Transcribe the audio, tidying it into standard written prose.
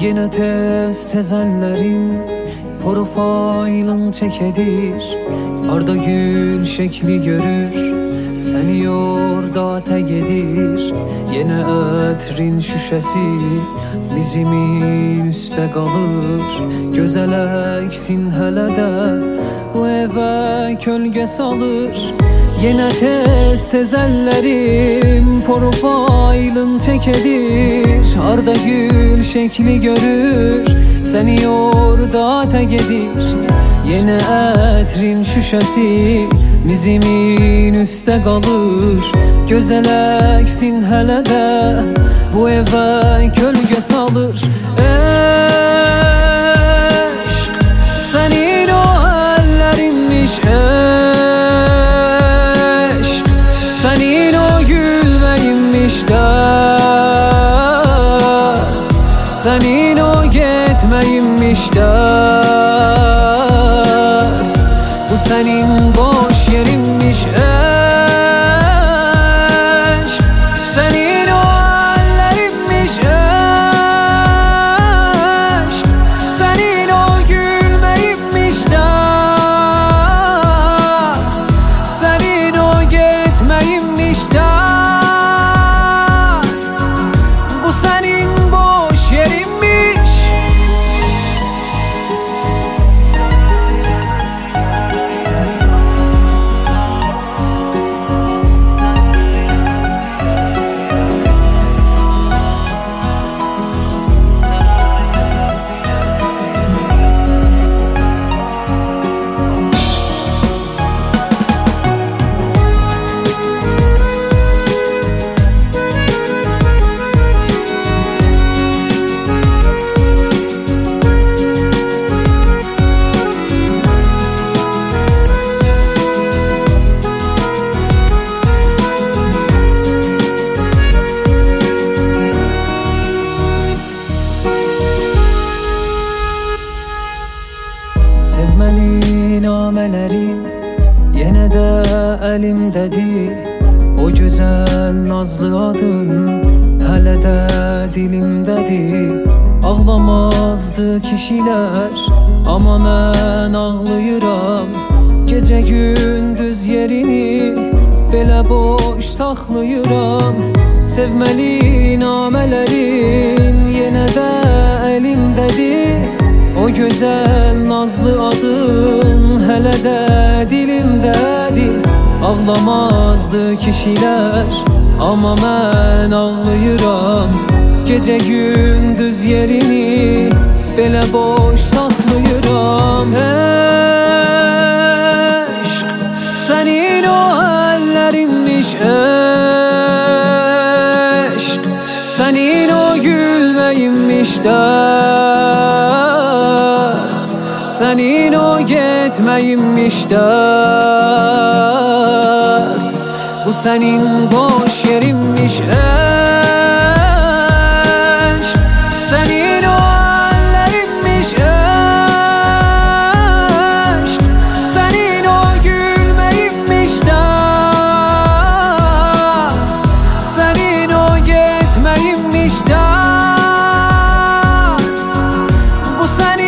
Yine tez ellerim profailin çekedir. Arda gül şekli görür, seni yorda tegedir. Yine etrin şüşesi bizimin üstte kalır. Gözel eksin hele de bu eve kölge salır. Yine tez ellerim profailin çekedir. Arda gül şekli görür, seni yorda tegedir. Yine etrin şüşesi bizimin üstte kalır. Gözel eksin hele de bu eve gölge salır. Eşk senin o ellerinmiş, eşk senin o gülmeyinmiş dert, senin o gitmeyinmiş dert. Bu senin boş yerinmiş eşk, senin o ellerinmiş eşk, senin o gülmeyinmiş dert, senin o gitmeyinmiş dert. Bu senin boş yerinmiş. Sevmeli namelerim yine de elimdedir. O güzel nazlı adın hele de dilimdedir. Ağlamazdı kişiler ama ben ağlayıram. Gece gündüz yerini belə boş saxlayıram. Sevmeli namelerin yine de elimdedir. O güzel nazlı adın hele de dilimdedir. Ağlamazdı kişiler ama ben ağlayıram. Gece gündüz yerini belə boş saxlayıram. Eşk senin o ellerinmiş eşk, senin o gülmeyinmiş dert, senin o gitmeyinmiş dert. Bu senin boş yerinmiş eşk, senin o ellerinmiş eşk, senin o gülmeyinmiş dert, senin o gitmeyinmiş dert. Bu senin